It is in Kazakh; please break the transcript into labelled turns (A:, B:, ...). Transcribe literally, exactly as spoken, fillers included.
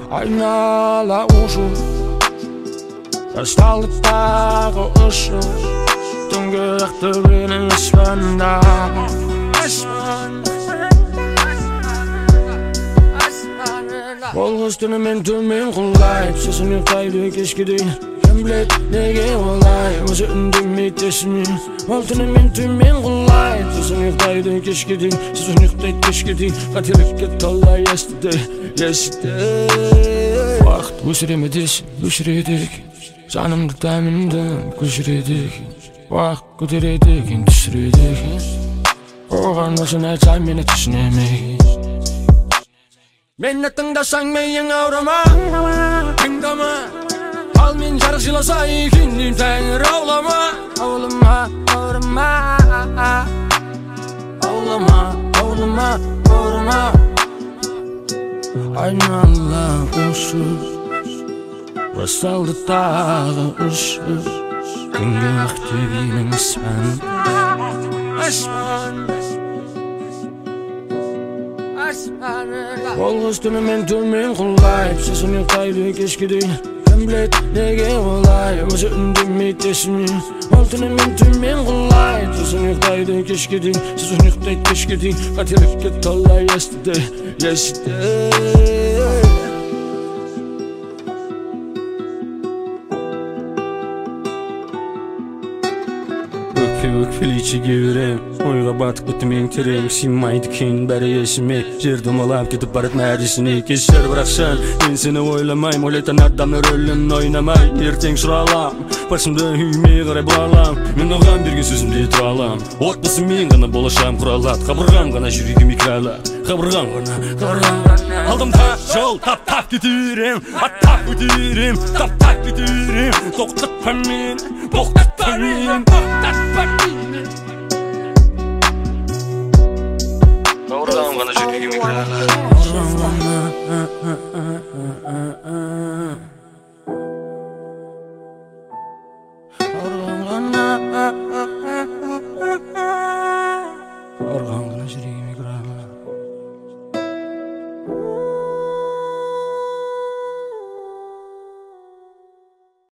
A: Айнала ушу Расталды тағы ұшу Түнгі ақтөбенің аспанда Ол қыз түнімен төмен құлайып Сосын ұйықтайды кешке дейін Кім білет неге олай Өзі үндемейді есімнен Ол түнімен төмен құлайып Сосын ұйықтайды кешке дейін Сосын ұйықтайды кешке дейін Қателікке талай естіді Естіді Уақыт өшіреме десін өшіреді екен Жанымды тәмінді көшіреді екен Уақыт көтереді екен түсіреді екен Оған осын айтсам мені түсінемеген Мені тыңдасаң миың ауырма Тыңдама Ал мен жарық жыласа екеннен тәңір аулама Аулама, ауырма Аулама, аулама, ауырма Айнала ұшып Басталды тағы ұшып Күнгі ақтөбенің аспан Аспан Ол қыз түнімен төмен құлайып Сосын ұйықтайды кешке дейін Кім білет неге олай Өзі үндемейді есімнен Ол түнімен төмен құлайып Сосын ұйықтайды кешке дейін Сосын ұйықтайды кешке дейін Қателікке талай естіді Естіді
B: Өкпелейші кеуірем Ойға батып кеттім ең терең Сыймайды кен бәрі есіме Жер домалап кетіп барат мәресіне Кешір бірақ шын Мен сені ойламайм Ойлайтын адамның рөлін ойнамай Ертең шыралам Басымды үйме қарай бұралам Мен оған берген сөзімде тұра алам Отбасыммен ғана болашағым құралады Қабырғам ғана жүрегім икралады Қабырғам ғана Қабырғам ғана Алдымда жол тап-тап кетерем Аттап өтерем Тап-тап кетерем Тоқтатпа мен Тоқтатпа мен Тоқтатпа мен Қабырғам ғана жүрегім икралады Қабырғам ғана